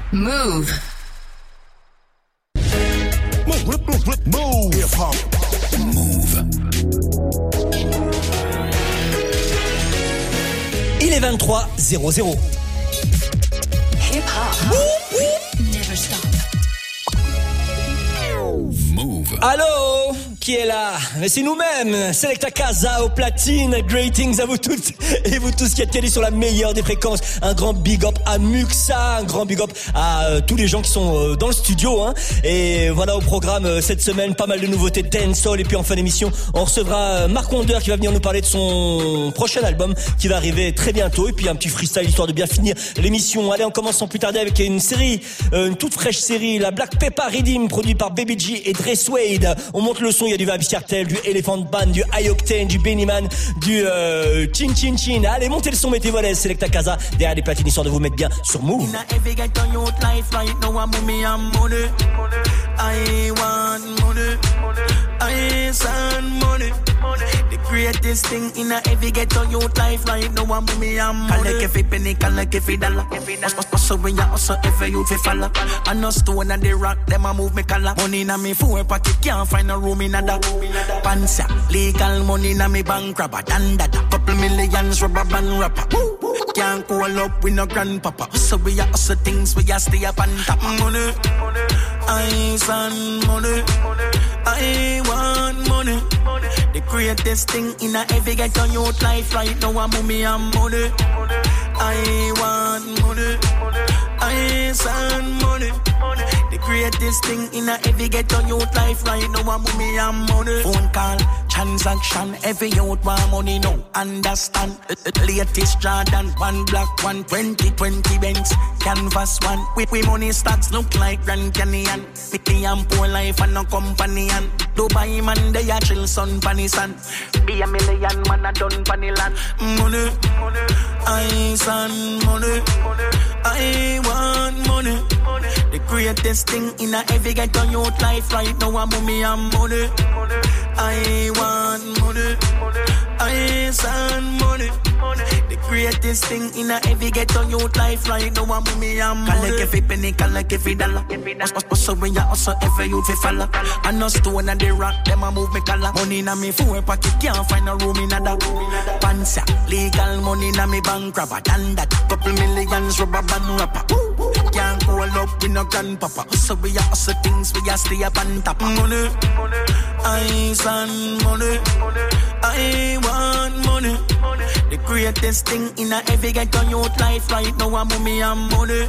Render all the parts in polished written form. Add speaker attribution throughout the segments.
Speaker 1: Move.
Speaker 2: Move. Hip-hop.
Speaker 3: Move. Il est 23:00.
Speaker 1: Hip-hop. Never stop.
Speaker 3: Move. Allô, qui est là? Mais c'est nous-mêmes, Selecta Casa au platine. Greetings à vous toutes et vous tous qui êtes calés sur la meilleure des fréquences. Un grand big up à Muxa, un grand big up à tous les gens qui sont dans le studio, hein. Et voilà au programme cette semaine, pas mal de nouveautés dancehall. Et puis en fin d'émission, on recevra Mark Wonder qui va venir nous parler de son prochain album qui va arriver très bientôt. Et puis un petit freestyle histoire de bien finir l'émission. Allez, on commence sans plus tarder avec une série, une toute fraîche série, la Black Pepper Rhythm, produit par Baby G et Dre Suede. On monte le son, il y a du Vibes Cartel, du Elephant Band, du High Octane, du Benny Man, du Chin Chin Chin. Allez, montez le son, mettez-vous à l'aise, Selecta Casa derrière les platines histoire de vous mettre bien sur Move.
Speaker 4: Greatest thing in a every ghetto youth life right now I'm me and money. Collect every penny, collect every dollar. Hustle when you hustle every youth fi follow. I no stone and the rock, them a move me collar. Money in a me full pocket, can't find a room in a that. Pansa, legal money in a me bank robber. Dandada, couple millions rubber band rapper. Can't call up with no grandpapa. Hustle we a hustle things, we a stay up on top. Money, ice and money. I want money. The greatest thing in a every ghetto youth life right now I'm me and money. I want money. I want money. The greatest thing in a every ghetto youth life right now I'm me and money. Phone call, transaction, every youth want money now. Understand? Latest Jordan, one black, 120 Benz, canvas one. We money stocks look like Grand Canyon. Picky and poor life and no company and Dubai man they a chill sun panny sun. Be a million man a done panny land. Money, ice and money. I want money. The greatest thing in a every ghetto youth life right now I'm me and money. I want money. I want money. The greatest thing in a every ghetto youth life right now I'm me and money. Collect every penny, collect every dollar. Hustle when you hustle every youth fi follow. I no stone and the rock, them a move me collar. Money in a me full pocket, can't find a room in a that. Pansa, legal money in a me bank robber. Dandada, couple millions rubber band rapper. Can't call up with no grandpapa. Hustle we a hustle things, we a stay up on top. Money, ice and money. I want money. The greatest thing in a every ghetto youth life right now I'm me and money.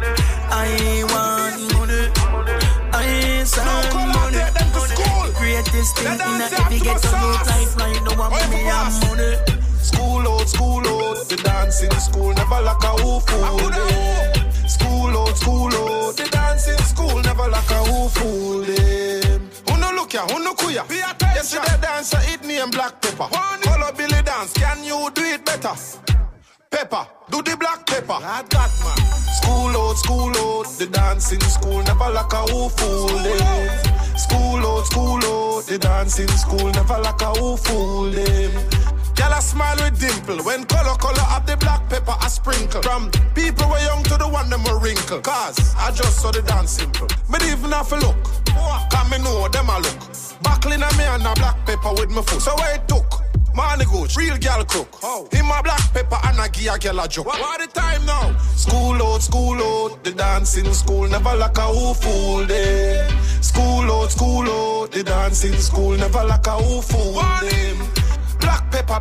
Speaker 4: I want money. I want money. The greatest thing in a every ghetto youth life right now I'm me and money.
Speaker 2: School out, the dancing school never like a fool. School out, the dancing school never like a fool. Who no look ya, who no kuya? Yesterday dancer eat me and Black Pepper. Follow Billy dance, can you do it better? Pepper, do the Black Pepper. I got man. School out, the dancing school never like a fool. School out, the dancing school never like a fool. Girl a smile with dimple. When color up the Black Pepper I sprinkle. From people were young to the one them a wrinkle. Cause I just saw the dance simple. Me even have a look. Cause me know them a look. Buckling a me and a Black Pepper with my foot. So where it took? Money gooch, real girl cook. Him a Black Pepper and a give a girl a joke. What the time now? School out, the dancing school never like a fool day. School out, the dancing school never like a fool day. Black Pepper.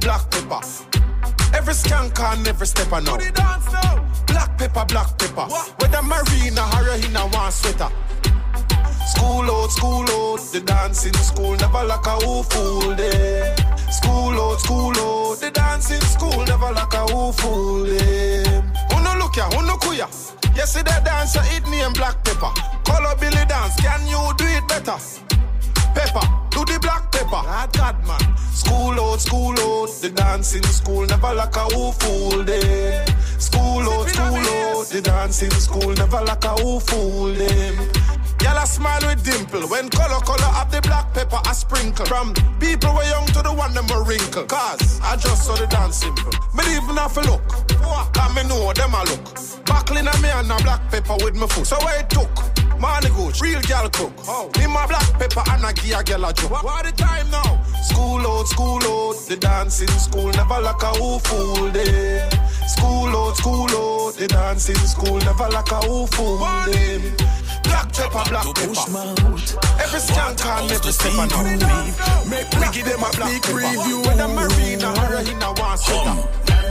Speaker 2: Every skank and every stepper now. Black Pepper. Whether marina or in a one sweater. School out, the dancing school never like a fool day. School out, the dancing school never like a fool day. Who no look ya, who no kuya? Yesterday dancer eat me and Black Pepper. Color Billy dance, can you do it better? Pepper, do the Black Pepper. I got man. School out, the dancing school never like a fool day. School out, the dancing school never like a fool day. Girl a smile with dimple. When color up the Black Pepper I sprinkle. From people were young to the one them a wrinkle. Cause I just saw the dance simple. Me even have a look. Cause me know them a look. Buckling a me and a black pepper with my foot. So where it took? Money gooch, real gal cook. Oh. Me my black pepper and I give a gal a joke. What the time now? School out, the dancing school never like a who fool them. School out, the dancing school never like a who fool them. Black pepper. Every skank and every stepper now. Make we give them a black pepper. When the marina or in a one setter.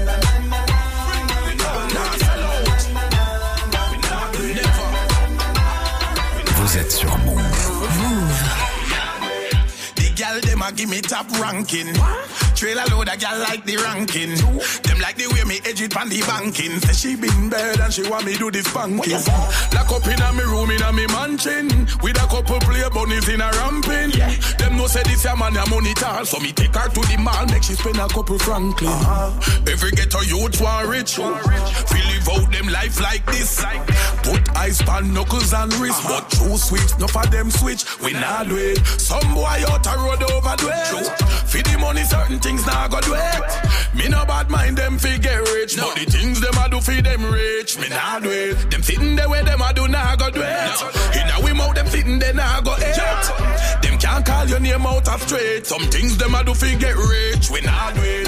Speaker 5: Vous êtes sur Move.
Speaker 6: The gal dem a give me top ranking. Trailer load a gal like the ranking. Them like the way me edge it on the banking. Say she been bad and she want me do this banking. Lock up in a me room in a me mansion. With a couple play bunnies in a ramping. Them no say this a man a money tall. So me take her to the mall, make she spend a couple franklin. Every ghetto youth want rich. Feel live out them life like this. Put ice pan knuckles and wrist. But true switch, no for them switch. We not do it. Some boy out a road over do it. For the money certain things now go do it. Me no bad mind them fi get rich. But the things them a do fi them rich. Me nah do it. Them sitting there where them a do now go do it. In a we mouth them sitting there now go eat. Them can't call your name out of straight. Some things them a do fi get rich. We nah do it.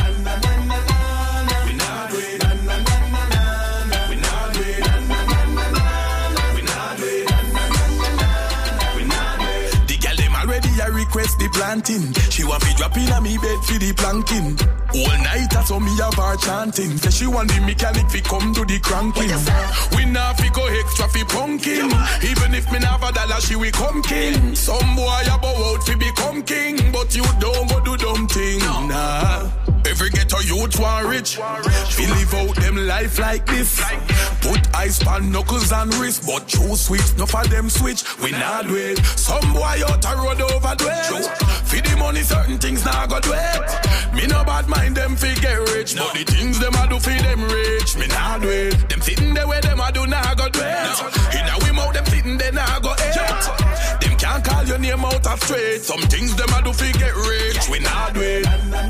Speaker 6: Request the planting. She want me drop in a me bed for the planking. All night that's how me have her chanting. Say she want the mechanic fi come do the cranking. We nah fi go extra fi punking. Even if me never dollar she will come king. Some boy a bow out fi become king. But you don't go do dumb thing. Nah. Every ghetto youth want rich. Fi live out them life like this. Put ice pan knuckles and wrist. But true switch, no for them switch. We nah do it. Some boy out a road over do it. For the money certain things nah go do it. Me no bad mind them fi get rich. But the things them a do fi them rich. Me nah do it. Them sitting there where them a do nah go do it. In a we mouth them sitting there nah go eat. Them can't call your name out of straight. Some things them a do fi get rich. We nah do it.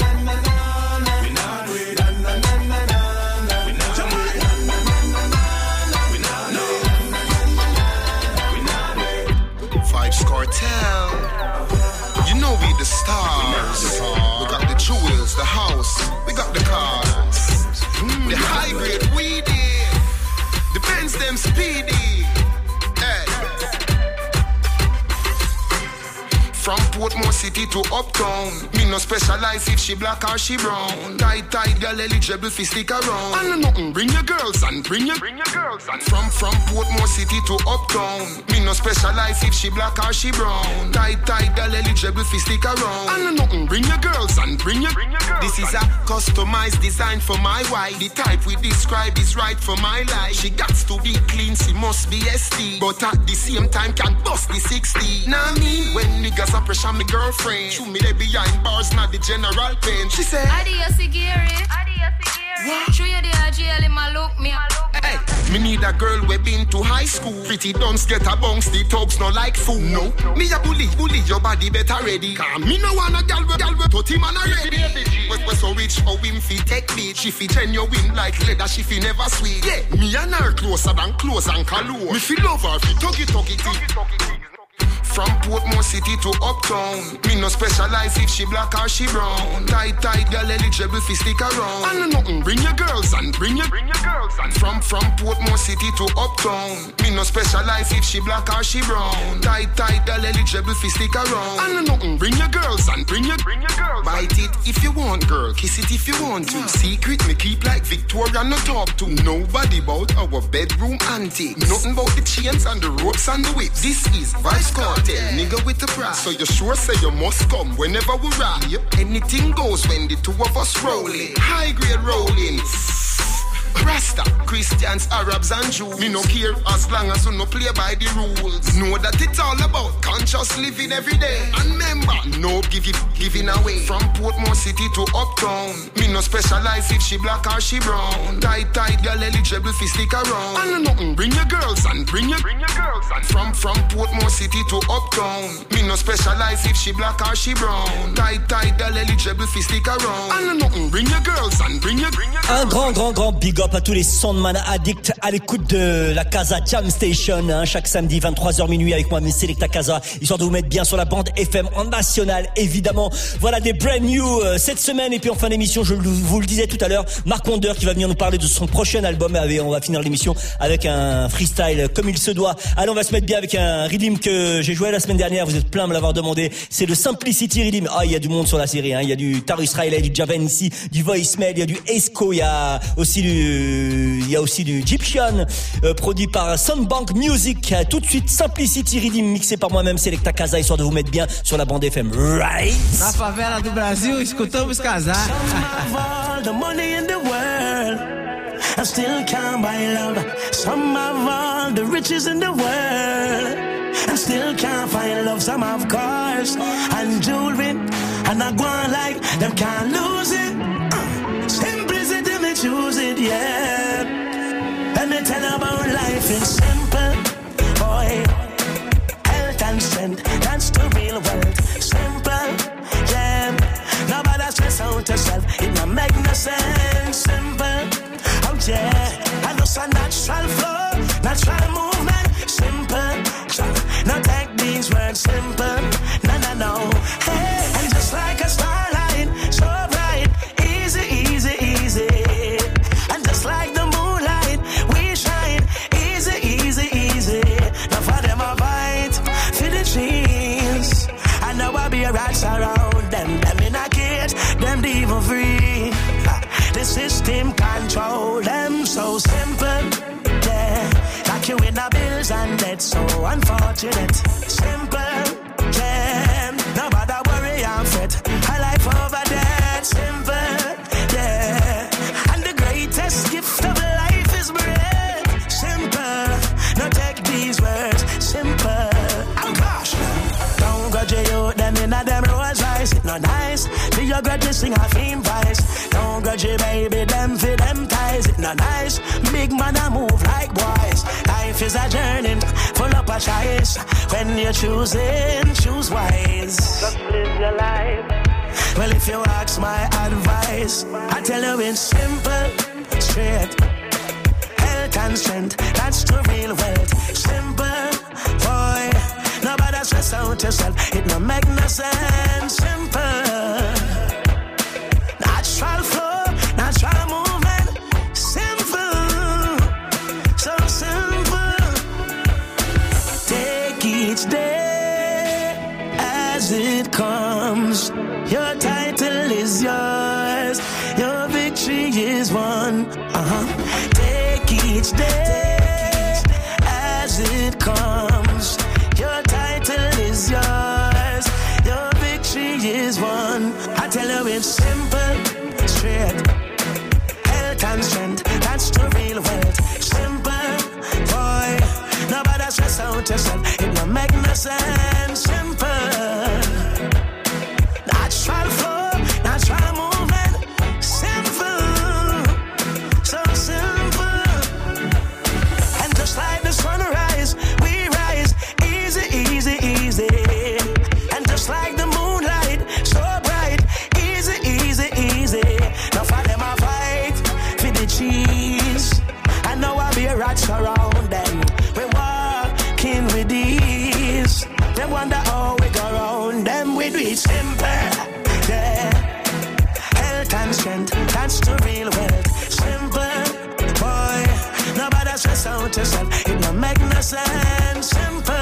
Speaker 2: Cartel, you know we the stars. We got the jewels, the house, we got the cars, the high grade weedy, the Benz them speedy. Hey. From Portmore City to Uptown, me no specialize if she black or she brown. Tight girl eligible fi stick around. And nothing, bring your girls and bring your girls and from Portmore City to Uptown, me no specialize if she black or she brown. Tight girl eligible fi stick around. And nothing, bring your girls and bring your girls. This is a customized design for my wife. The type we describe is right for my life. She got to be clean, she must be ST, but at the same time can bust the 60. Now me, when niggas pressure me girlfriend. Shoot me they behind bars, not the general pain. She said,
Speaker 7: Adios, Sigiri. What? Show you the jail in my look, me.
Speaker 2: Hey, me need a girl we been to high school. Pretty dunce get a bounce, the thugs no like fool. No, me a bully, your body better ready. Cause me no want a gal we tot him and a ready. We so rich, how him fi take me. She fi turn your wind like leather, she fi never sweet. Yeah, me and her closer than close and colour. Me fi love her, fi tuggy. From Portmore City to Uptown, me no specialize if she black or she brown. Tight girl eligible fi stick around. And nothing, bring your girls and bring your girls and from Portmore City to Uptown, me no specialize if she black or she brown. Tight girl eligible fi stick around. And nothing, bring your girls and bring your girls. Bite it if you want, girl, kiss it if you want to. Secret me keep like Victoria, no talk to nobody about our bedroom antics. Nothing about the chains and the ropes and the whips. This is Vice Cartel. Nigga with the pride. So you sure say you must come whenever we ride. Yep. Anything goes when the two of us rolling. High grade rolling. Rasta, Christians, Arabs and Jews. Me no care as long as you no play by the rules. Know that it's all about conscious living every day. And remember, no giving away. From Portmore City to Uptown, me no specialize if she black or she brown. Tight girl eligible fi stick around. And nothing, bring your girls and bring your girls and from Portmore City to Uptown, me no specialize if she black or she brown. Tight girl eligible fi stick around. And nothing, bring your girls and bring your
Speaker 3: Un grand big up up à tous les Soundman addicts à l'écoute de la Casa Jam Station, hein, chaque samedi 23h minuit avec moi, Selecta Casa, histoire de vous mettre bien sur la bande FM en national, évidemment. Voilà des brand new cette semaine. Et puis en fin d'émission, je vous le disais tout à l'heure, Mark Wonder qui va venir nous parler de son prochain album. Et on va finir l'émission avec un freestyle comme il se doit. Allez, on va se mettre bien avec un rhythm que j'ai joué la semaine dernière. Vous êtes plein à me l'avoir demandé. C'est le Simplicity Rhythm. Ah, il y a du monde sur la série, hein. Il y a du Tarus Riley, du Javan ici, du Voicemail, il y a du Esco, il y a aussi du Egyptian, produit par Soundbank Music. Tout de suite, Simplicity Rhythm, mixé par moi-même, Selecta Casa, histoire de vous mettre bien sur la bande FM. Right?
Speaker 8: Na favela do Brasil, escutamos casar.
Speaker 4: Some have all the money in the world, I still can't buy love. Some have all the riches in the world, and still can't find love. Some have cars and jewelry, and I go on like them can't lose it. Simplicity, me choose it, yeah. Let me tell you about life, it's simple, boy. Health and strength, that's the real world. Simple, yeah. Nobody stress out yourself, it don't make no sense. Simple, oh yeah. I know some natural flow, natural movement. Simple, now take these words simple. No. Hey, and just like a starlight, so bright, easy, easy, easy. And just like the moonlight, we shine, easy, easy, easy. Now for them I fight for the dreams. I know I'll be a rats around them in a cage, them devil free. The system control them so simple, yeah. Like you in the bills and debt, so unfortunate. Simple, yeah. Nobody worry and fret. A life over dead, simple, yeah. And the greatest gift of life is breath. Simple, now take these words, simple. Oh gosh, don't grudge you them in a them Rolls Royce. It not nice, do you grudge sing a theme price? Don't grudge you baby, them for them ties. It not nice, big man a move like boys. Life is a journey, full up a choice. When you're choosing, choose wise. Just live your life. Well, if you ask my advice, I tell you it's simple, straight. Health and strength, that's the real wealth. Simple, boy. Nobody stress out yourself, it don't make no sense. Simple, natural flow, natural movement. Simple, so simple. Take each day as it comes. Your title is yours, your victory is won. Take each day as it comes. Your title is yours, your victory is won. I tell you it's simple, straight. Health and strength, that's the real wealth. Simple, boy. Nobody stress out yourself, it don't make no sense. Simple, natural flow, natural movement. Simple, so simple. And just like the sunrise, we rise, easy, easy, easy. And just like the moonlight, so bright, easy, easy, easy. Now for them I fight for the cheese. I know I'll be a rat around them. We walking with these. They wonder how we go around them. We do it simple, yeah. Health and strength, that's the real wealth. Simple, boy. Nobody stress out yourself, it don't make no sense. Simple,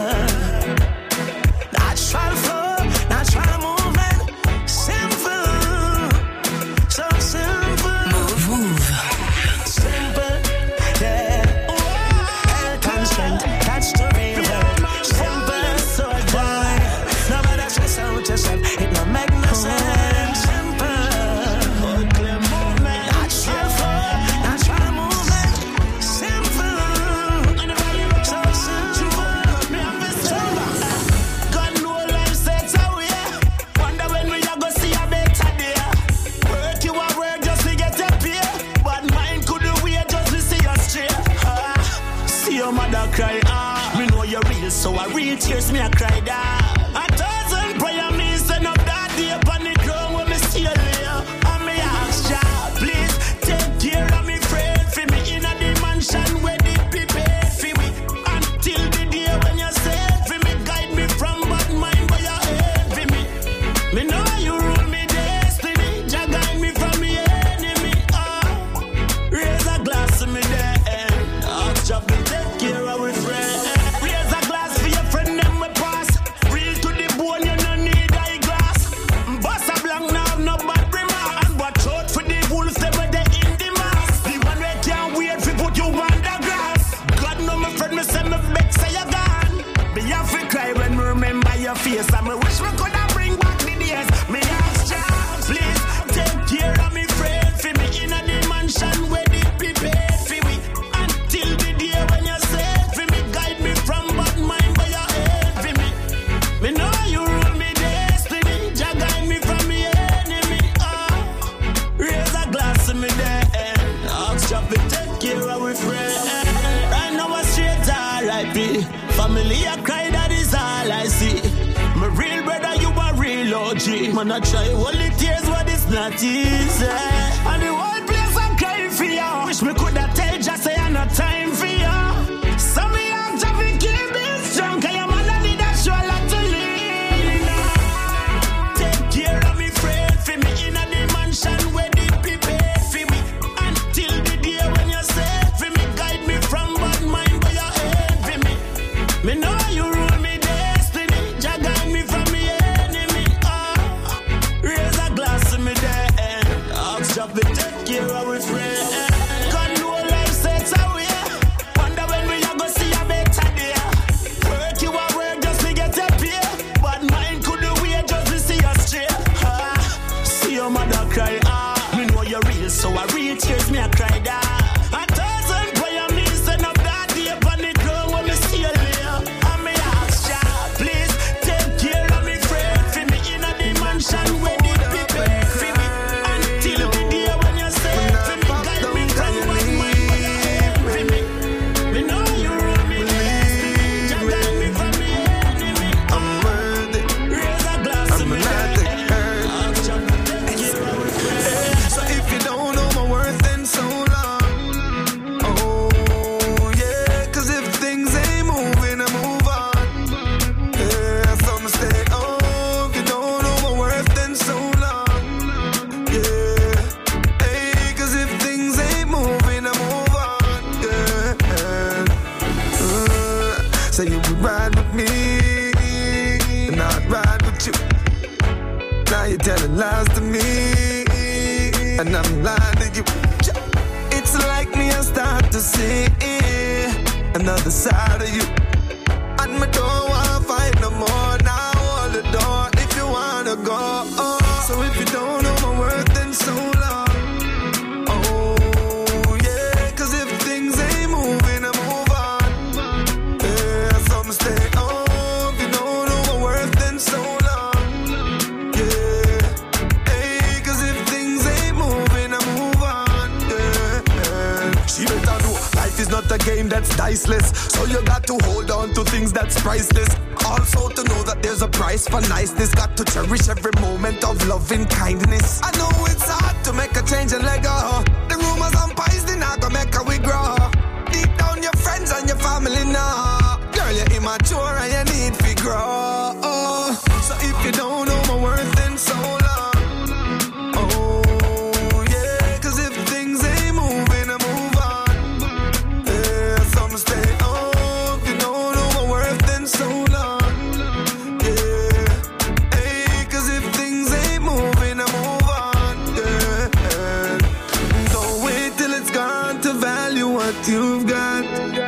Speaker 4: natural flow, natural movement. Simple, so simple. Move. Simple, yeah. Health and strength, that's the real world. Simple, so boy. Nobody stress out yourself, it don't make no sense. Simple, natural flow, natural movement. Simple, so simple. God know life sets away. Wonder when we are gonna see a better day. Work you a work just to get your pay, but mine couldn't wait just to see you straight. See your mother cry, me know you're real, so I real tears me a cry down. 1,000 prayer me send up that day upon the ground when me see you there. And me ask ya, please take care of me friend.
Speaker 6: family I cry, that is all I see. My real brother, you a real OG. Man, I try hold the tears, but it's not easy. And the whole place I'm crying for you. Wish me could have tell just say I'm not time for you. Some of you traffic keep me strong, cause your mother need a show a lot to lean on. Take care of me, friend, for me in a the mansion where the people for me. Until the day when you say for me, guide me from bad mind, but you hate for me. Me know you rule me destiny, Jah guide me from me enemy. Raise a glass to me there, ask Jah to take care of me, friend. God know life sets away. Wonder when we a go see a better day. Work you a work just to get your pay, but mine could do wait just to see you straight. See your mother cry, me know you're real, so I real tears me a cry that. 1,000 prayer me send up that day upon the ground when me see you there. And me ask Jah, please take care of me, friend, for me in a the mansion where the people for me. Until the day when you say for me, guide me from what my for me. Me know you rule me destiny, Jah guide me from me enemy.
Speaker 2: I'm worthy.
Speaker 6: Raise a glass to me there. Ask Jah to take care of me, friend.
Speaker 2: So if you don't know my worth in so long, oh yeah, 'cause if things ain't moving, I move on. Yeah, so I'ma stay on. If you don't know my worth in so long, yeah, hey, 'cause if things ain't moving, I move on. Yeah, so you would ride with me, and I'd ride with you. Now you're telling lies to me, and I'm lying to you. It's like me, I start to see another side of you. And me don't wanna fight no more. Now hold the door if you wanna go. So if you don't know my worth, then so long. Oh yeah, 'cause if things ain't moving, I move on. Yeah, so I'ma stay on. If you don't know my worth, then so long. Yeah, hey, 'cause if things ain't moving, I move on. Yeah. She better know life is not a game that's diceless, so you got to hold on to things that's priceless. Also to know that there's a price for niceness. Got to cherish every moment of love and kindness. I know it's hard to make a change and let go. The rumors and pies, they not gonna make we grow. Deep down your friends and your family now. Girl, you're immature and you need to grow. So if you don't know my worth, then so long. Oh yeah, 'cause if things ain't moving, I move on. Yeah, so I'ma stay on. If you don't know my worth, then so long. Yeah, hey, 'cause if things ain't moving, I move on. Yeah, don't wait till it's gone to value what you've got.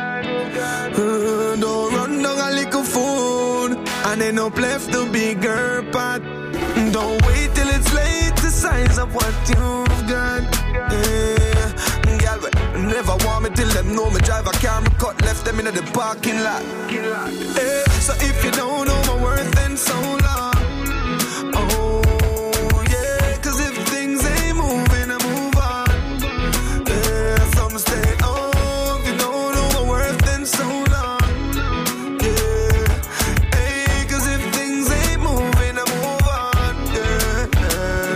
Speaker 2: Don't run down a little food and end up left the bigger pot. Don't wait till it's late to size up what you've got. Yeah, girl, never want me till them know me drive a car, me cut left them in the parking lot. Yeah, so if you don't know my worth, then so long. Oh yeah, 'cause if things ain't moving, I move on. Yeah, so I'ma stay on. If you don't know my worth, then so long. Yeah, hey, 'cause if things ain't moving, I move on. Yeah.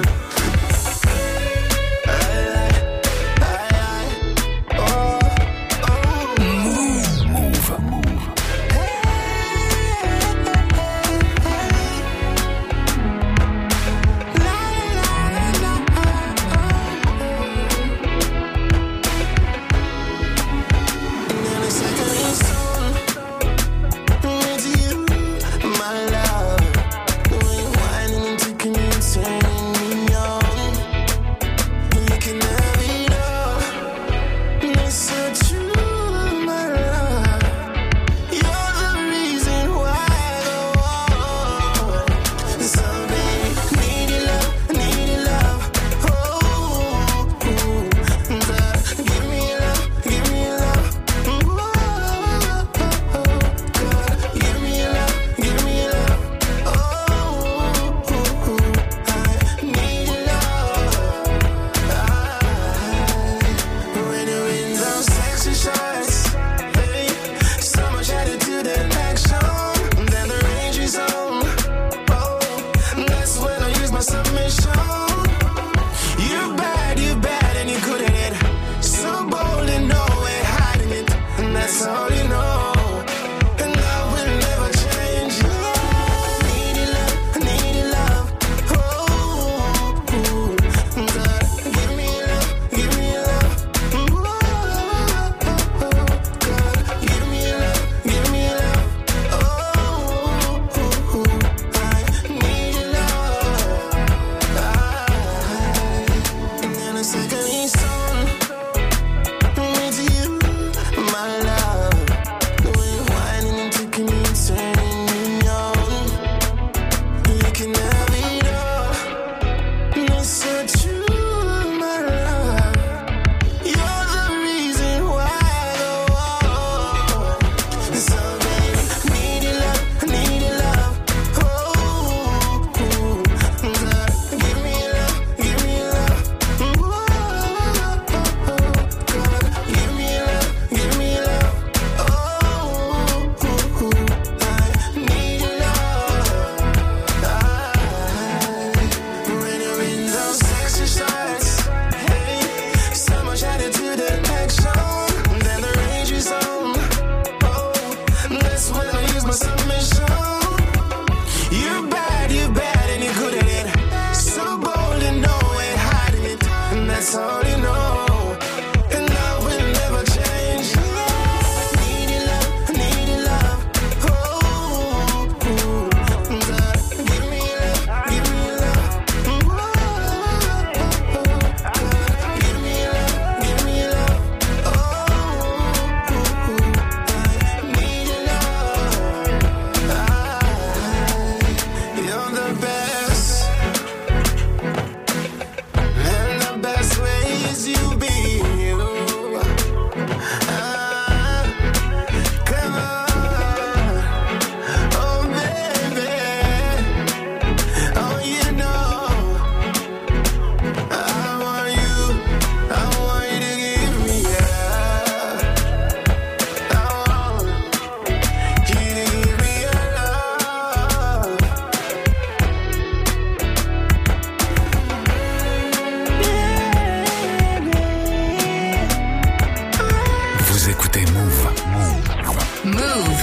Speaker 1: Move.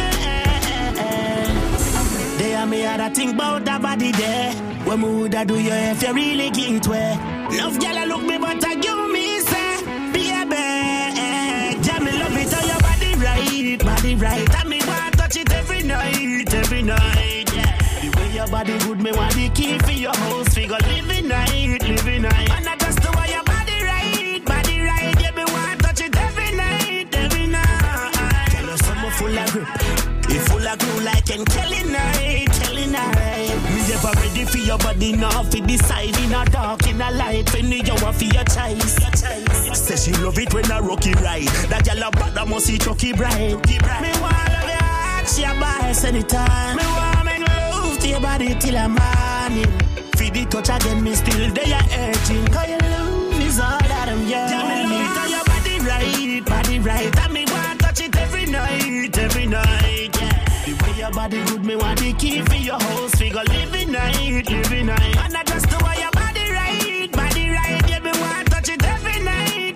Speaker 4: There me had a think about that body there. What mood I do you if you really get way? Love girl look me but I give me say, baby, jam me love it how your body right. And me want touch it every night, yeah. The way your body good, me want the key for your house, figure living night. And I just the way your body right, yeah, me want touch it every night. Tell us something full of grip, it full of glue like in Kelly night. Me never ready for your body, now for decide in a dark, in a light, when you want for your choice. Say she love it when I rocky ride. That y'all a bad, I must see Chucky bright. Me want love your heart, she a boss anytime. Me want make love to your body till I'm morning. Feed the touch again, me still they are urging. Cause your love is all that I'm yearning. Me love it how your body right. And me want touch it every night, yeah. The way your body good, me want the key for your house, figure living night. And I just the way your body right, yeah, me want touch it every night.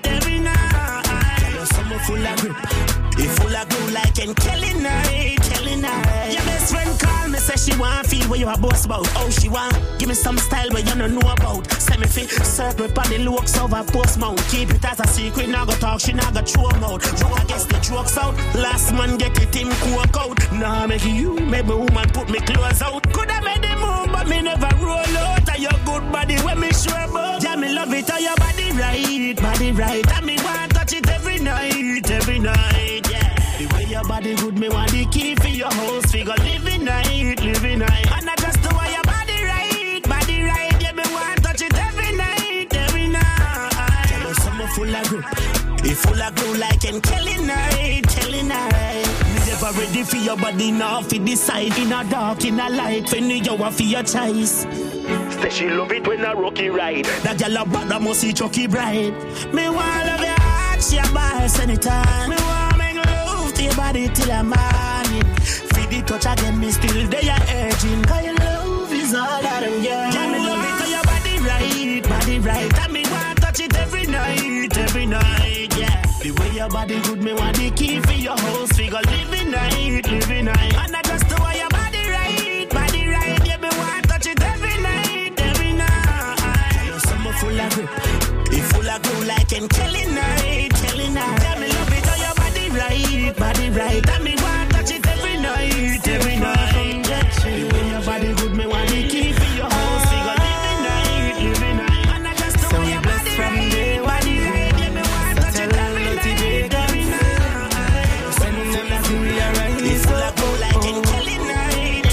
Speaker 4: Tell us something full of grip, it full of glue like in Kelly night. Your best friend call me, say she want feel what you a boss about. Oh, she want give me some style where you don't know about. Send me fit circle on the looks of her post mount. Keep it as a secret, now go talk, she now go throw them out. I guess the jokes out, last man get it in coke out. Now make you, maybe woman put me clothes out. Coulda made the move, but me never roll out. And your good body when me sure about. Yeah, me love it how your body right. And me want touch it every night, yeah. The way your body good, me want the key for your house, figure living night. And I just the way your body right, yeah, me want touch it every night. Tell us something full of grip, it full of glue like in Kelly night. Me never ready for your body, now for decide in a dark, in a light, when you want for your choice. Say she love it when I rocky ride. That y'all a bad, I must see Chucky bright. Me want love your heart, she a boss anytime. Me want make love to your body till I'm morning. Feed the touch again, me still they are urging. Cause your love is all that I'm yearning. Yeah, me love it cause your body right. And me want touch it every night, yeah. The way your body good, me want the key for your house, figure living night. And I just the way your body right, yeah, me want touch it every night. You're summer full of grip, it full of glue like in Kelly night. Yeah, me love it how your body right. And me want touch it every night. The way your body good, me want the key for your house, figure living night. And I just the way your body from day one. Yeah, me want touch it every night. It's full of glue like in Kelly night.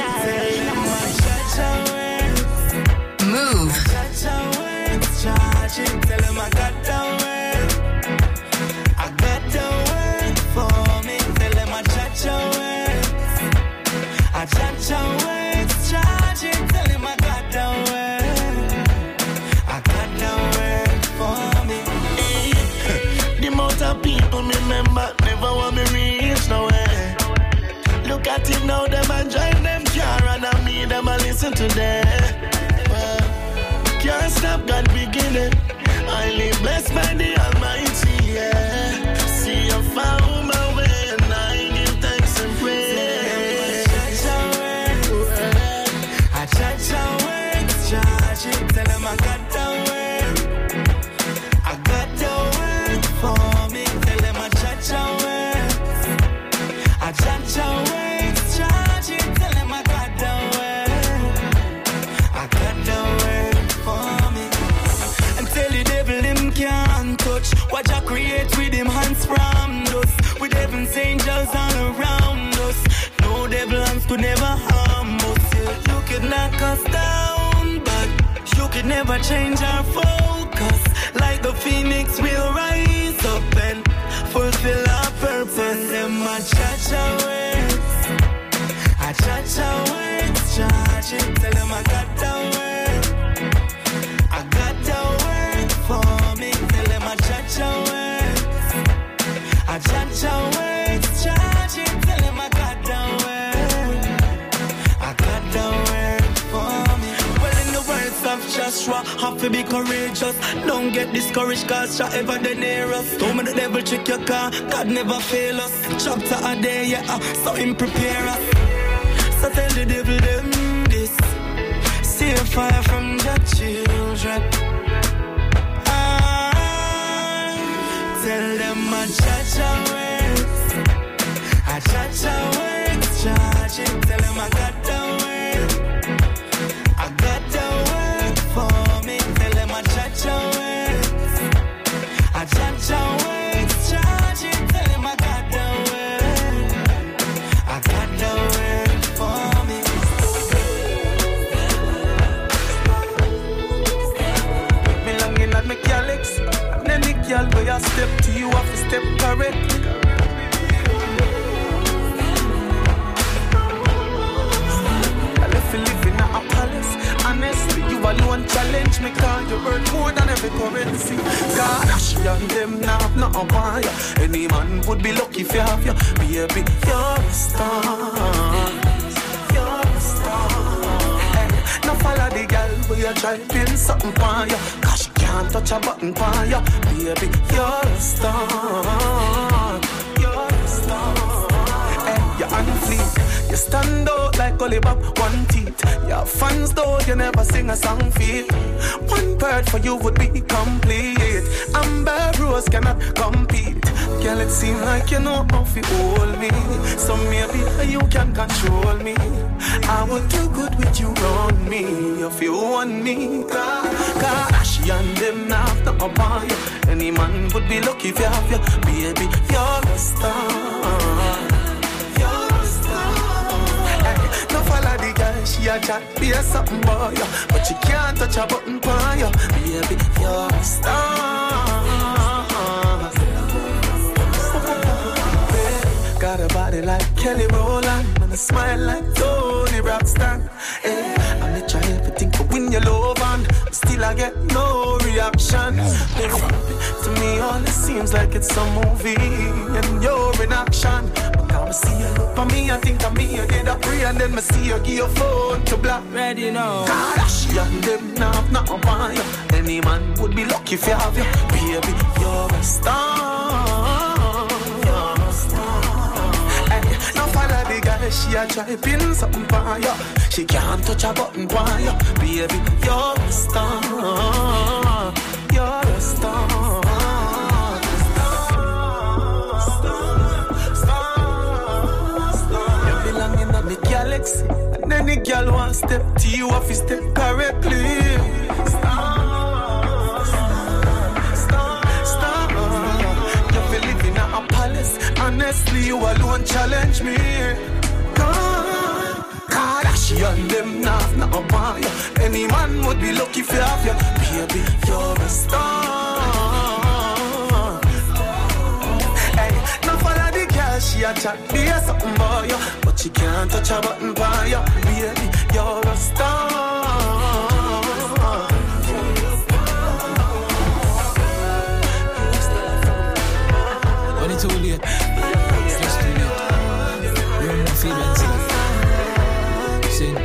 Speaker 1: Move.
Speaker 4: Tell him I got the work for me. Tell him I charge your work. I charge your work, charge it. Tell him I got the work for me. The amount of people me remember never want me reach nowhere. Look at it now, them a drive them car and I me them a listen to them. Can't stop God beginning. Highly blessed by the Almighty, yeah. See you found my way and I give thanks and praise. I charge your work, charge it. Tell them I got the work for me. Tell them I charge your work. I charge your work, charge it. Tell them I got the work for me. And tell the devil him can't touch what I create with him hands from us. With heaven's angels all around us. No devil hands could never harm us. Yeah. You could knock us down, but you could never change our focus. Like the phoenix we'll rise up and fulfill our purpose. And my charge our words, I charge our words, charge it. Tell them I got the work, I got the work for me. Tell them I charge our words, I charge our words, charge it. Tell them I got the work, I got the work for me. Well, in the words of just Joshua, have to be courageous. Don't get discouraged, cause shall ever the near us. Don't make the devil trick your car, God never fail us. Chapter a day, yeah, so him prepare us. So tell the devil them this. Stay far from the children. Tell them a cha-cha works. A cha-cha works, charge it. Tell them I got the work. I got the work for me. Tell them a cha-cha works. A cha-cha works, charge it. Tell them I got the work. I got the work for me. Belonging at mechanics. Any girl where you step to you have to step correctly. I left you living in a palace. Honestly, you alone challenge me, cause you worth more than every currency. God, she and them now have nothing on you. Any man would be lucky if you have you. Baby, you're a star. You're a star. Hey, now follow the girl where you try to pin something for you. Cause she can't touch a button for you. Baby, you're a star. You're a star. Hey, you're on fleek. You stand out like Gully Bob, one teeth. Your fans though, you never sing a song fit. One bird for you would be complete. Amber Rose cannot compete. Girl, it seems like you know how to hold me. So maybe you can control me. I would do good with you around me. If you want me, cause she and them now have no upon you. Any man would be lucky if you have you. Baby, you're a star. No follow the girl, she a chat, be a something boy, yeah. But she can't touch a button for you. Baby, you're a star. Got a body like Kelly Rowland, and a smile like Tony Braxton. Hey, I may try everything to win your love, and still I get no reaction. Hey, to me, all it seems like it's a movie, and you're in action. Now I see you look for me, I think of me, you did a pray, and then I see you give your phone to black.
Speaker 8: Ready now.
Speaker 4: Kardashian, them now have nothing on you. Any man would be lucky if you have you. Baby, you're a star. You're a star. Hey, now follow the girl, she a try pin something for you. She can't touch a button for you. Baby, you're a star. You're a star. Galaxy, and any girl want step to you off you step correctly. Star, star, star. You feel living in a palace. Honestly, you alone challenge me. Kardashian, them now have nothing on you. Any man would be lucky if you have you. Baby, you're a star. Hey, now follow the girl, she a chat, be a something boy, but she can't touch a button for you. Baby, you're a star.
Speaker 8: When it's too late, it's just too late. You're in the feelings. Sing.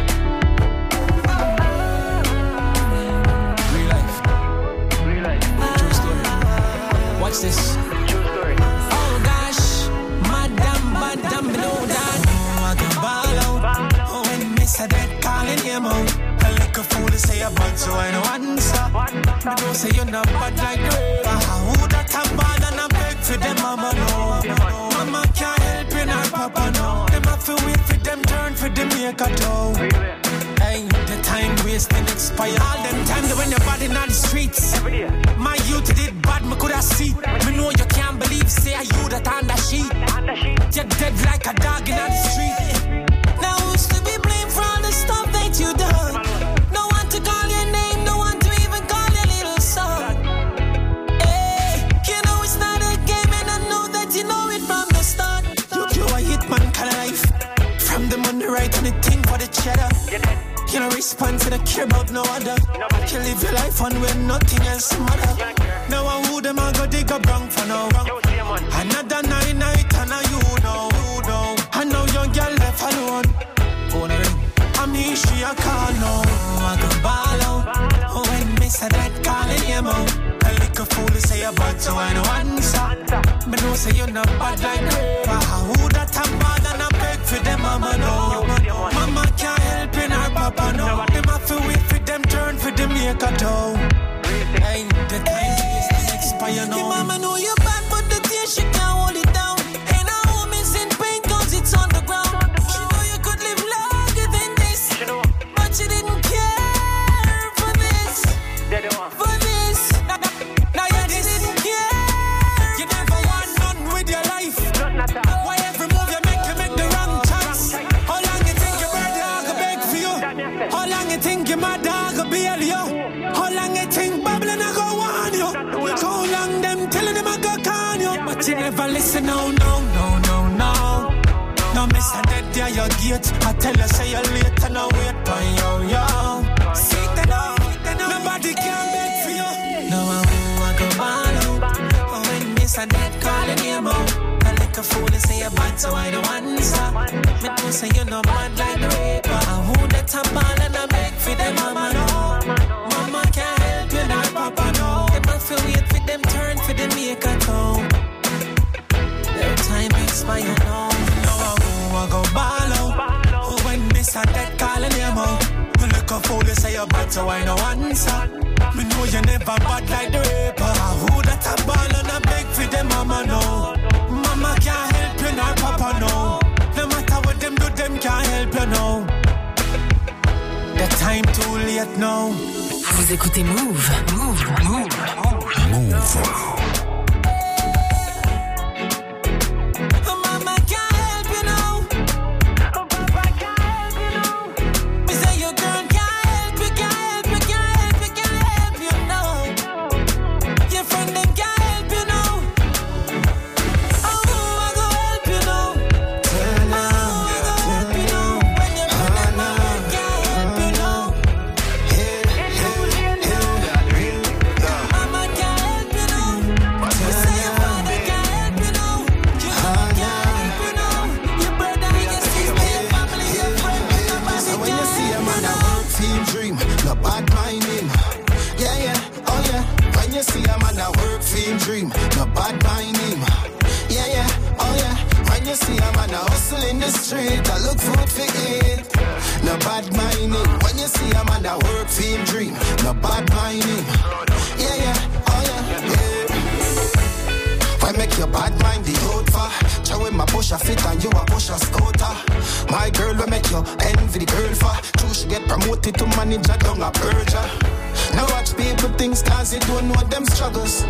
Speaker 8: Real life. Real life. True story. Watch this. True story. Oh gosh, madam, below that. I can ball out. Oh, when Miss a dead calling him out. I like a fool to say a bad, so I know answer. Me don't say you're not bad like that. Who that a bad and a beg for them mama no. Mama can't help in her papa no. Them have to wait for them turn for them make a dough. Hey, the time wasting expire. All them time they when your body in the streets. My youth did bad, me could have seen. Me know you can't believe, say I you that on the sheet. You're dead like a dog in the street. Now who's to be blamed for all the stuff that you done? No one to call your name, no one to even call your little son. Hey, you know it's not a game and I know that you know it from the start. You a hitman kind of life. From the money right on the thing for the cheddar. You know respond to the care about no other. You live your life on when nothing else matter. Now I who them I go dig a bronc for now. Another night and now you know. I know young girl left alone. I mean she a call now. I can ball out. Oh when
Speaker 4: fool to say you're bad, so I no answer. But no say you're not bad like that. Who that a bad and I beg for them, mama no. Mama can't help in her papa no. Them have to wait for them turn for them make a dough. Ain't the time is to expire now. Your mama know you're bad, but the tears she can't hold it down. Ain't a home is in pain cause it's on the ground. She know you could live longer than this, but she didn't care for this. For this, now you didn't care. You never want none with your life. Why every move you make the wrong choice? How long you think your birthday I could beg for you? How long you think your mother I could bail you? How long you think bubbling I go on you? How long them telling them I go con you? But you never listen, no. No miss a dead there your gate. I tell you say you're late and I wait for yo. See that nobody can beg for you. No I go follow. Oh when miss a dead calling you out. I like a fool to say you're bad so I don't answer. Me don't say you're not bad like the raper. I hold the top ball and I beg for them mama no. Mama can't help you now papa no. Them have to wait for them turn for them make a tone. Their time expire now. I go ball out. Oh, when miss a dead calling him out. Me look a fool to say you're bad so I no answer. Me know you never bad like the raper. Who that a ball and I beg for them mama no. Mama can't help you now papa no. No matter what them do them can't help you no. The time too late now.
Speaker 1: Vous écoutez Move.
Speaker 2: Dream, no bad mind him. Yeah, oh yeah. When you see a man a hustle in the street, I look food for it. No bad mind him. When you see a man a work for him dream, no bad mind him. Yeah, oh yeah. Why make your bad mind the road for? Chow my push a fit and you a push a scooter. My girl will make you envy the girl for. True she get promoted to manager down a purger. Now watch people things cause they don't know them struggles.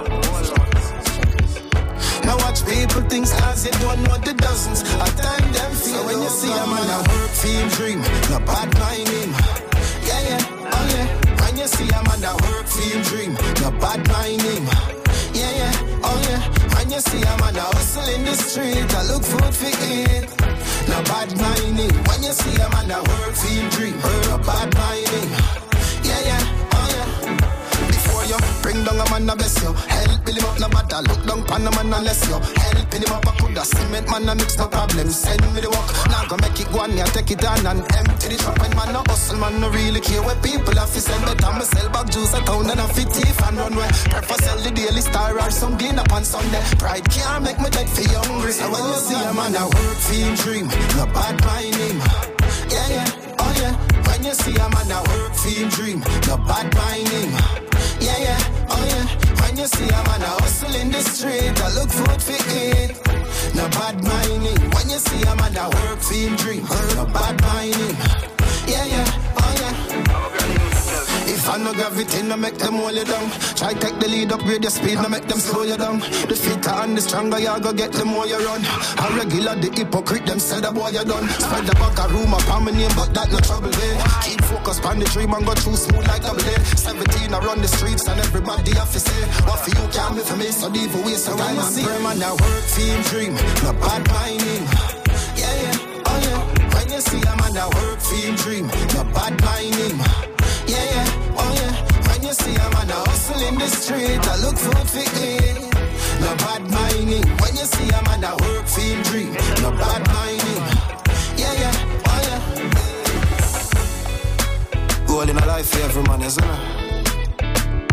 Speaker 2: Now watch people things cause they don't know the dozens. I time them feel so when you see a man a work for him dream, no bad mind him. Yeah, oh yeah. When you see a man a work for him dream, no bad mind him. Yeah, oh yeah. When you see a man a hustle in the street, I look food for it. No bad mind him. When you see a man a work for him dream, no bad mind him. Yeah, oh yeah. Before you bring down a man a bless you. Help build him up no matter. Look down pan a man unless you helping him up a coulda cement man a mix no problem. Send me the work. Now go make it go on. Yeah, take it on and empty the shop. When man no hustle, man no really care where people have to sell. Better me sell back juice a town and a fit thief and run where. Prefer sell the Daily Star or some clean up on Sunday. Pride can't make me dead for hungry. So when you see a man a work for him dream, no bad mind him. Yeah, oh yeah. When you see a man a work for him dream, no bad mind him. Yeah, oh yeah. When you see a man a hustle in the street, I look food for it. No bad mind him. When you see a man a work for him dream, no bad mind him. Yeah, oh yeah. If I no gravity, no make them hold you down. Try take the lead, upgrade your speed, no make them slow you down. The fitter and the stronger you go get, the more you run. A regular, the hypocrite, them say the boy you done. Spread the back a room up on my name, but that no trouble there. Keep focus on the dream and go through smooth like a blade. 17, I run the streets and everybody have to say, what for you can't be for me, so leave away so time and see. Man, I work for him dream, no bad mind him. Yeah, oh yeah. When you see a man, I work for him dream, no bad mind him. Yeah, oh yeah. When you see a man a hustle in the street, I look food for it. No bad minding. When you see a man a work for him dream, no bad minding. Yeah, oh yeah. Goal in a life for every man, isn't it? Oh, watch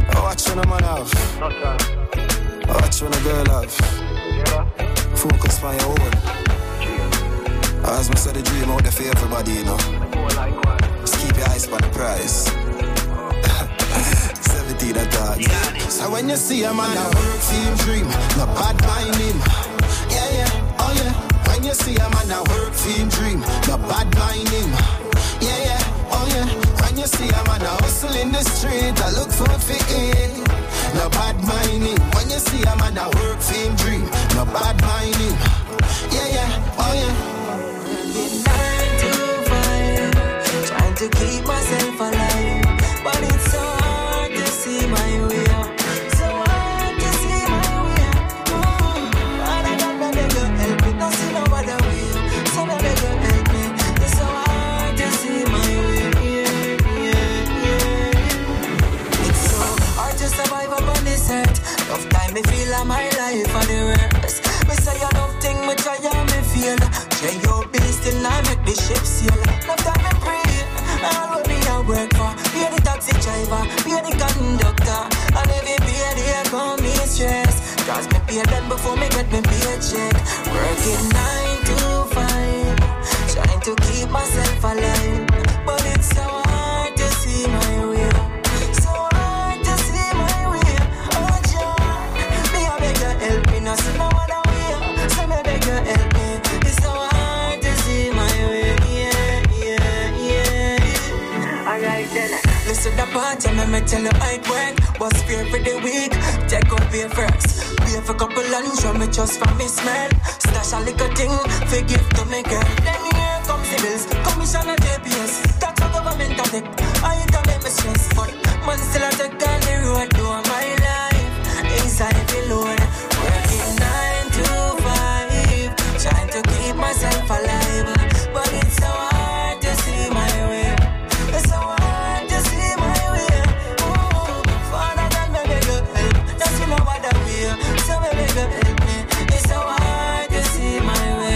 Speaker 2: Watch when a man have. Watch when a girl have. Focus on your own. As I said, the dream out there for everybody, you know. Just keep your eyes on the prize. 17 at that. So when you see a man that work for him dream, no bad mind him. Yeah, oh yeah. When you see a man that work for him dream, no bad mind him. Yeah, oh yeah. When you see a man that hustle in the street, I look for it. No bad mind him. When you see a man that work for him dream, no bad mind him. Yeah, oh yeah.
Speaker 9: 9 to 5, trying to keep myself alive, but it's so hard to see my way. So hard to see my way. And I got my beg you help me, don't see no other way. So my beg you help me. It's so hard to see my way. It's so hard to survive up on this earth. Enough time me feel like my life on the worst. Me say enough thing me try and me feel. Try your best till I make the ship sail. Enough time me pray. All what me a work for. Be the taxi driver, be the conductor, and every day they come me stress. Cause me pay them before me get me paycheck. Working 9 to 5, trying to keep myself alive, but it's so hard to see my way. So hard to see my way. Oh John, me a beg you help me, no see no other way. So me beg you help me. It's so hard to see my way. Alright then, listen the part and me tell you how it work. Was fear for the week, take up pay first. Pay for couple lunch, show me just from me smell. Stash a little thing, forgive to me girl. Then here comes the bills, commission and JPS. That's what government a take, I ain't a make me stress. But man still a take on the road, do my life inside the load. Working 9 to 5, trying to keep myself alive, but it's so hard to see my way. It's so hard to see my way. Father God, me beg you help. Don't you know what I feel? So me beg you help me. It's so hard to see my way.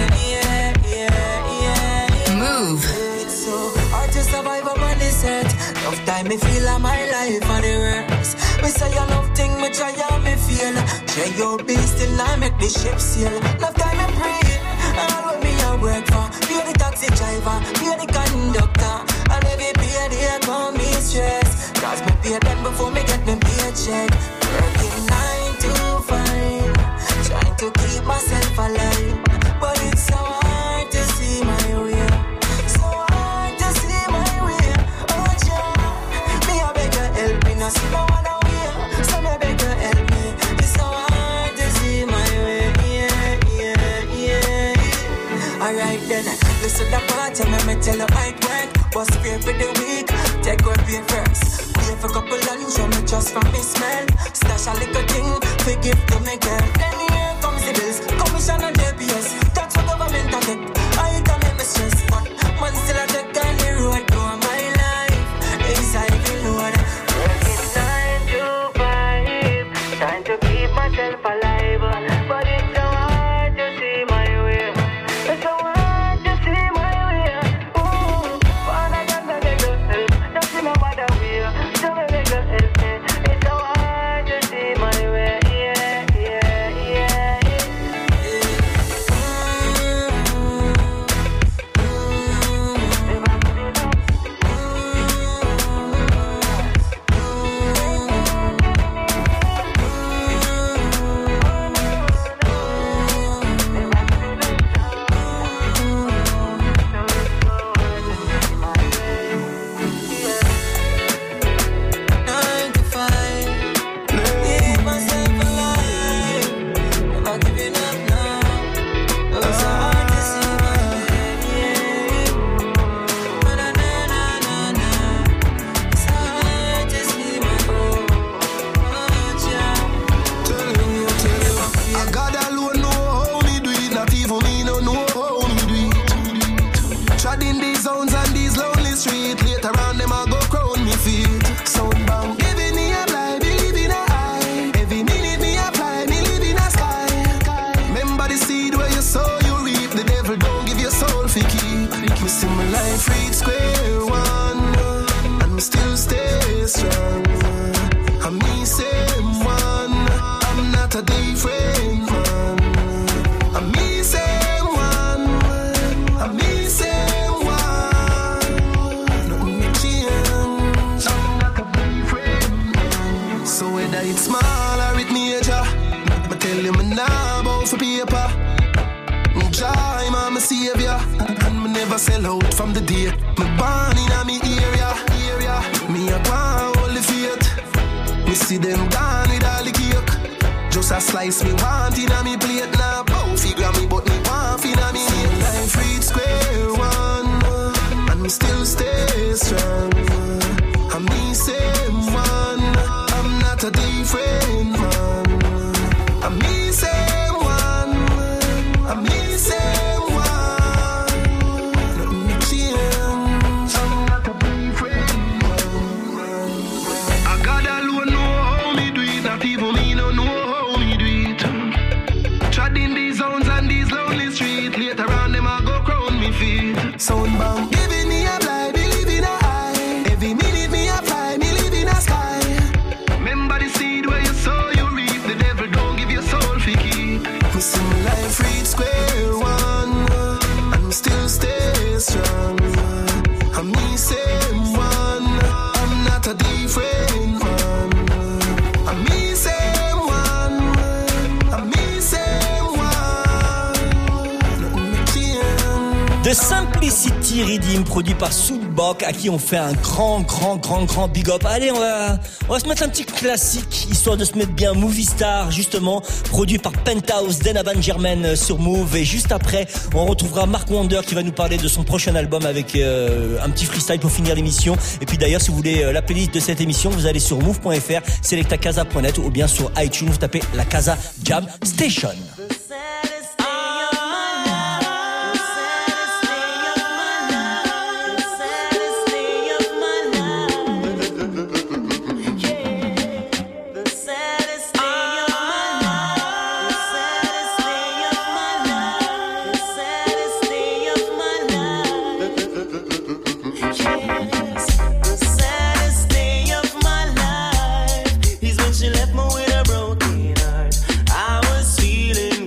Speaker 1: Move.
Speaker 9: It's so hard to survive up on this earth. Enough time me feel like my life on the worst. Me say enough thing me try and me feel. Try your best till I make the ship sail. Enough time me pray. All what me a work for. Be the taxi driver, be the conductor, and every day they call me stress. Cause me pay them before me get me paycheck. Working 9 to 5, trying to keep myself alive, but it's so hard to see my way. So hard to see my way. Oh John, me a beg you help me, no see no other way. So me beg you help me. It's so hard to see my way. Alright then, listen the part and me tell you how it work. Was fear for the week, take what pay first. Pay for couple lunch, show me just from me smell. Stash a little thing, forgive to me girl. Then here comes the bills, commission and JPS. That's what government a take, I ain't a make me stress. But man still a take on the road, do my life inside the load. Working 9 to 5, trying to keep myself alive, but it's so hard to see my way. It's so hard to see my way. Father God, me beg you help. Don't you know what I will? So me beg you help me. It's so hard to see my way.
Speaker 2: Say savior, and me never sell out from the day. Me born in a me area. Me a gone holy faith. Me see them gone with all the cake. Just a slice me want in a me plate now. Bow figure me but me want in a me. Life reach square one, and me still stay strong. I'm me same one. I'm not a different one. I'm me same one. I'm me same one. Nothing me change. I'm not a different one. I God alone know how me do it. Not even me no know how me do it. Treading these zones and these lonely streets. Later on them I go crown me feet. Soundbound giving me a blind, believe in a eye. Every minute me a fly, me live in a sky. Remember the seed where you sow, you reap. The devil don't give your soul for keep. Me see my life reach square one, and me still stay strong. I'm me same one. I'm not a different one. I'm me same one. I'm me same one. Nothing me change.
Speaker 3: The Simplicity Redeem, produit par Soulbok, à qui on fait un grand big up. Allez, on va se mettre un petit classique, histoire de se mettre bien. Movie Star, justement, produit par Penthouse, Dana Van Germen sur Move. Et juste après, on retrouvera Mark Wonder qui va nous parler de son prochain album avec un petit freestyle pour finir l'émission. Et puis d'ailleurs, si vous voulez la playlist de cette émission, vous allez sur move.fr, selectacasa.net ou bien sur iTunes, vous tapez la Casa Jam Station.
Speaker 10: She left me with a broken heart. I was feeling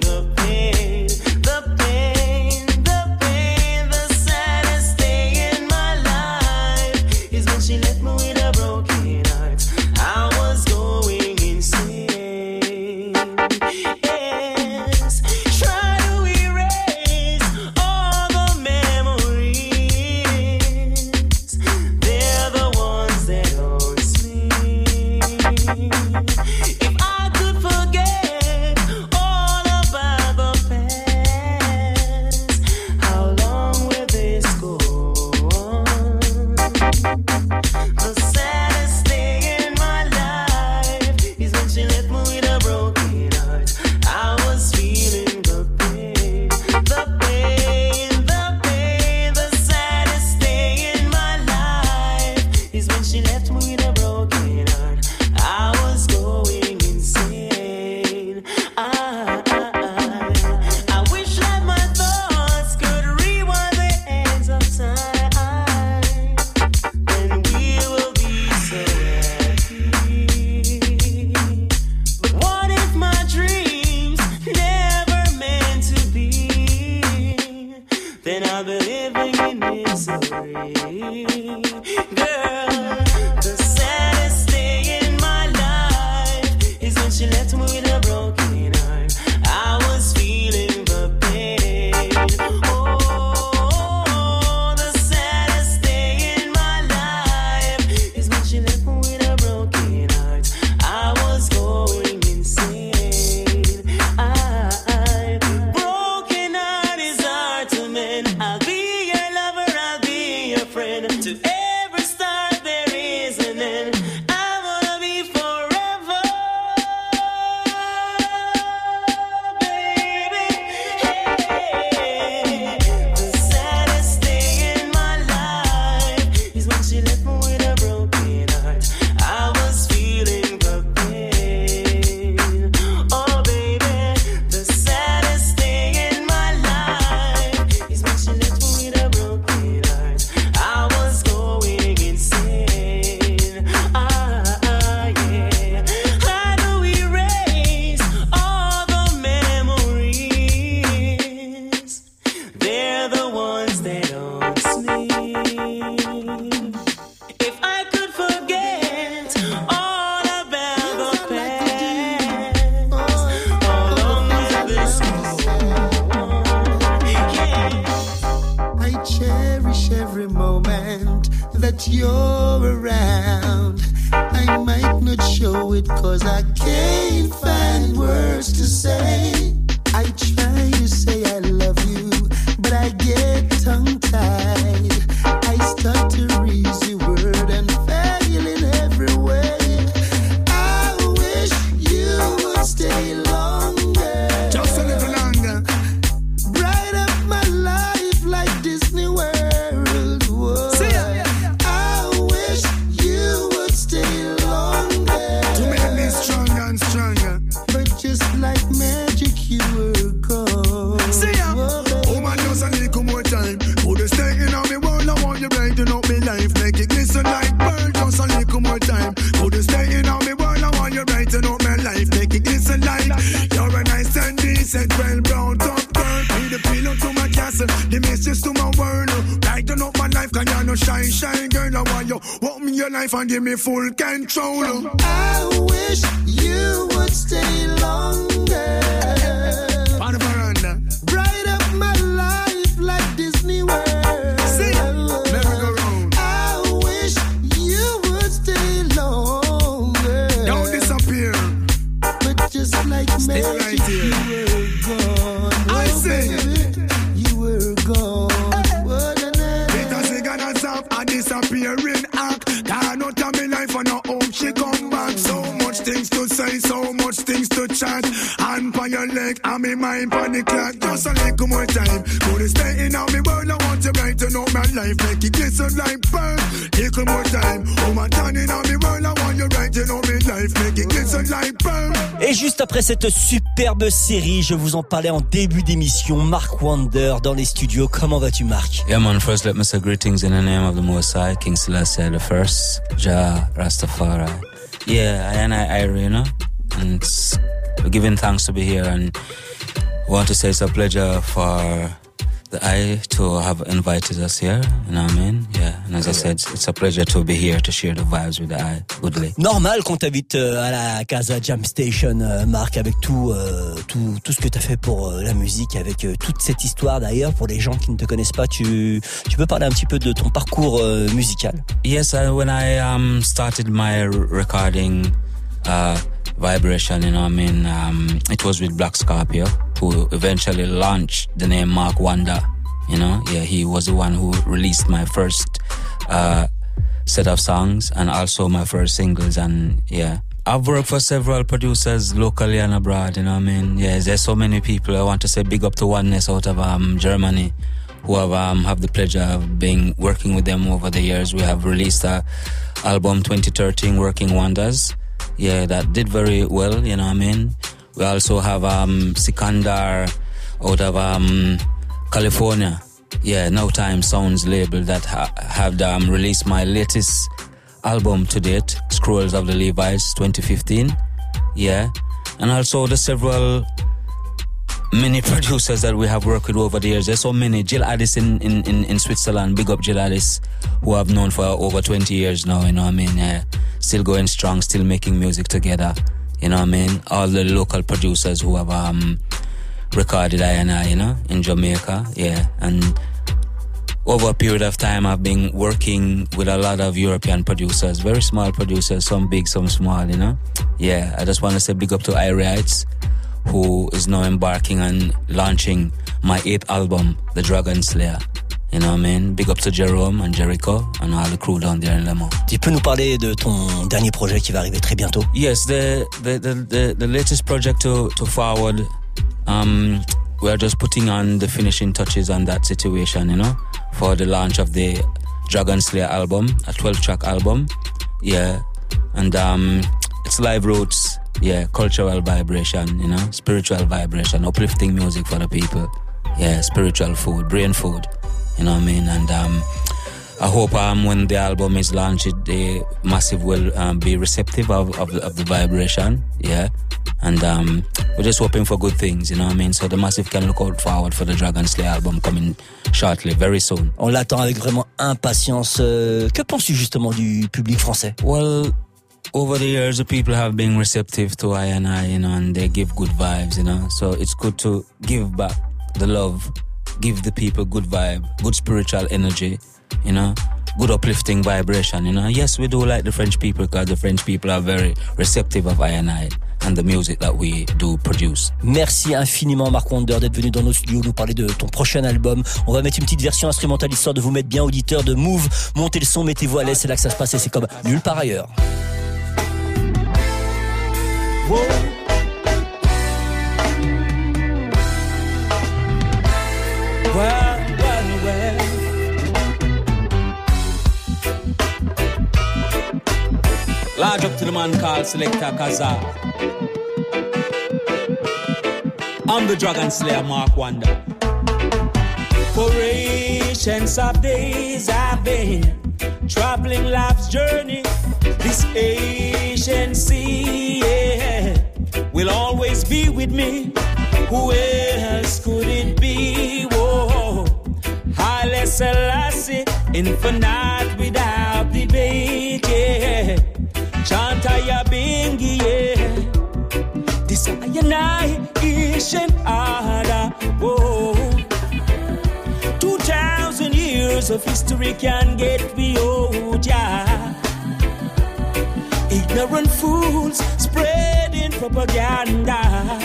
Speaker 11: that you're around. I might not show it cause I can't find words to say. I try to say I love you, but I get tongue-tied. I start to read the word and fail in every way. I wish you would stay longer.
Speaker 6: Just a little longer.
Speaker 11: Bright up my life like Disney World. Whoa.
Speaker 6: See ya.
Speaker 11: I wish you would stay longer.
Speaker 6: To make me stronger and stronger.
Speaker 11: But just like magic, you were gone.
Speaker 6: See ya. Oh man, just a little more time. Could stay in on me world, I want you brighten up me life. Make it glisten like pearl, just a little more time. Could stay in on me world, I want you brighten up my life. Make it glisten like you're a nice and decent, well brought up girl. Be the pillow to my castle, the message to my world. Brighten up my life, cause you're no shine, shine girl. I want you walk me your life and give me full control.
Speaker 11: I wish you would stay longer.
Speaker 6: On the veranda.
Speaker 11: Bright up my life like Disney World.
Speaker 6: See ya. Never go wrong.
Speaker 11: I wish you would stay longer.
Speaker 6: Don't disappear.
Speaker 11: But just like
Speaker 6: Stay
Speaker 11: magic,
Speaker 6: right here.
Speaker 11: you were gone.
Speaker 6: I
Speaker 11: Oh,
Speaker 6: say.
Speaker 11: baby, you were gone. What an end.
Speaker 6: Because they gonna stop a disappearing act. Can't not tell me life and no hope she come back. So much things to say, so much things to chat. Hand on your leg, and me mind on the clock. Just a little more time. Could stay in on me world, I want you brighten up my life. Make it glisten like pearl. Little more time. Oh my turning on me world, I want you brighten up my life. Make it glisten like pearl.
Speaker 3: Et juste après cette superbe série, je vous en parlais en début d'émission, Mark Wonder dans les studios. Comment vas-tu, Mark?
Speaker 12: Yeah, man, first let me say greetings in the name of the Most High, King Selassie the First, Jah Rastafari. Yeah, I, you know, and we're giving thanks to be here, and want to say it's a pleasure for the I to have invited us here, you know what I mean? Yeah, and as I said, it's a pleasure to be here to share the vibes with the I, goodly.
Speaker 3: Normal qu'on t'invite à la Casa Jam Station, Marc, avec tout ce que t'as fait pour la musique, avec toute cette histoire d'ailleurs. Pour les gens qui ne te connaissent pas, tu peux parler un petit peu de ton parcours musical?
Speaker 12: Yes, when I started my recording vibration, you know what I mean, it was with Black Scorpio, who eventually launched the name Mark Wonder, you know. Yeah, he was the one who released my first set of songs and also my first singles, and yeah, I've worked for several producers locally and abroad, you know what I mean. Yeah, there's so many people. I want to say big up to Oneness out of Germany, who have the pleasure of working with them over the years. We have released a album 2013, Working Wonders. Yeah, that did very well, you know what I mean. We also have Sikandar out of California. Yeah, No Time Sounds label that have released my latest album to date, Scrolls of the Levites 2015. Yeah, and also the several many producers that we have worked with over the years. There's so many. Jill Addis in Switzerland, big up Jill Addis, who I've known for over 20 years now, you know what I mean. Yeah, still going strong, still making music together, you know what I mean. All the local producers who have recorded I, you know, in Jamaica, yeah. And over a period of time, I've been working with a lot of European producers, very small producers, some big, some small, you know. Yeah, I just want to say big up to Irites, who is now embarking on launching my 8th album, The Dragon Slayer. You know what I mean? Big up to Jerome and Jericho and all the crew down there in Le Mans.
Speaker 3: Tu peux nous parler de ton dernier projet qui va arriver très bientôt?
Speaker 12: Yes, the latest project to forward. We are just putting on the finishing touches on that situation, you know, for the launch of the Dragon Slayer album, a 12-track album. Yeah, and it's live roots. Yeah, cultural vibration, you know, spiritual vibration, uplifting music for the people. Yeah, spiritual food, brain food, you know what I mean? And I hope when the album is launched, the Massive will be receptive of the vibration, yeah. And we're just hoping for good things, you know what I mean? So the Massive can look out forward for the Dragon Slayer album coming shortly, very soon.
Speaker 3: On l'attend avec vraiment impatience. Que penses-tu justement du public français?
Speaker 12: Well, over the years, the people have been receptive to I, you know, and they give good vibes, you know. So it's good to give back the love, give the people good vibe, good spiritual energy, you know, good uplifting vibration, you know. Yes, we do like the French people because the French people are very receptive of I and the music that we do produce.
Speaker 3: Merci infiniment Mark Wonder d'être venu dans nos studios nous parler de ton prochain album. On va mettre une petite version instrumentale histoire de vous mettre bien, auditeurs de Move. Montez le son, mettez-vous à l'aise, c'est là que ça se passe et c'est comme nulle part ailleurs.
Speaker 8: Whoa. Well. Large up to the man called Selecta Kaza. I'm the Dragon Slayer Mark Wonder. For ancients of days I've been traveling life's journey. This ancient sea, yeah, will always be with me. Who else could it be? Whoa, Haile Selassie, infinite without debate, yeah. Chantaya Bingi, yeah. This annihilation order, whoa. 2,000 years of history can get me old, yeah. Ignorant fools spreading propaganda,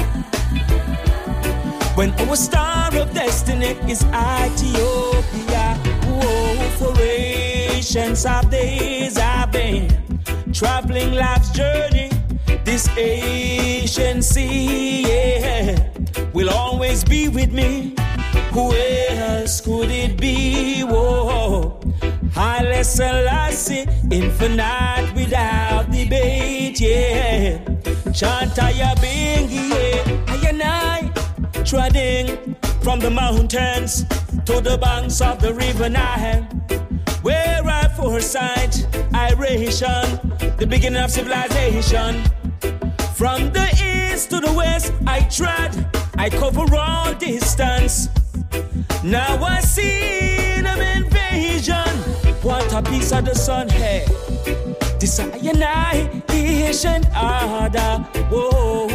Speaker 8: when our star of destiny is Ethiopia. Whoa, for ancients of days I've been traveling life's journey. This ancient sea, yeah, will always be with me. Who else could it be? Whoa, Haile Selassie, infinite without debate, yeah. Chantaya Bingi, yeah. And I, treading from the mountains to the banks of the river Nile, where I foresight, iration, the beginning of civilization. From the east to the west, I tread, I cover all distance. Now I see an invasion. What a piece of the sun, hey. This annihilation order, whoa.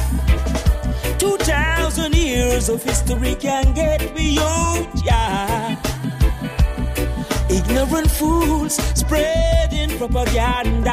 Speaker 8: 2,000 years of history can get me out, yeah. Ignorant fools spreading propaganda,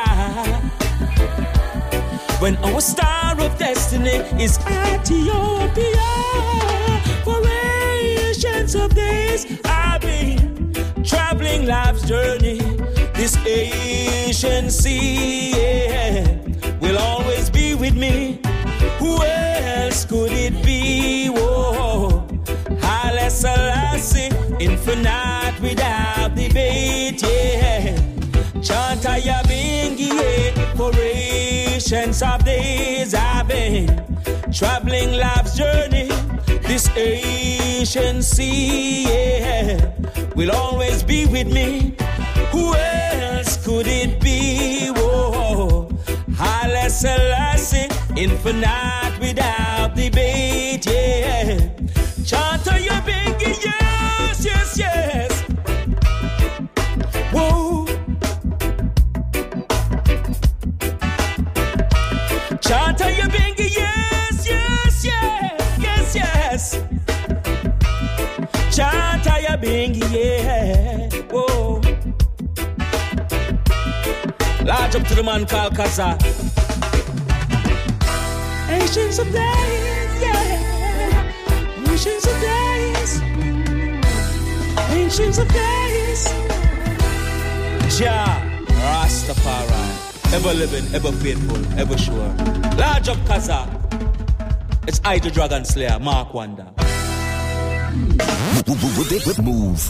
Speaker 8: when our star of destiny is Ethiopia. For ancients of days I've been traveling life's journey. This ancient sea, yeah, will always be with me. Who else could it be? Whoa, Haile Selassie, infinite without debate, yeah. Chantaya Bingi, yeah. For ancients of days I've been traveling life's journey. This ancient sea, yeah, will always be with me. Who else could it be? Whoa, Haile Selassie, infinite without debate, yeah. Chantaya Bingi, yes, yes, yes. Whoa. Chantaya Bingi, yes, yes, yes, yes, yes. Chantaya Bingi, yeah. Whoa. Large up to the man called Kaza. Ancients of days, yeah. Ancients of days. Ancients of days. Jah Rastafari. Ever living, ever faithful, ever sure. Large up Kaza. It's I the Dragon Slayer, Mark Wonder.
Speaker 5: Move.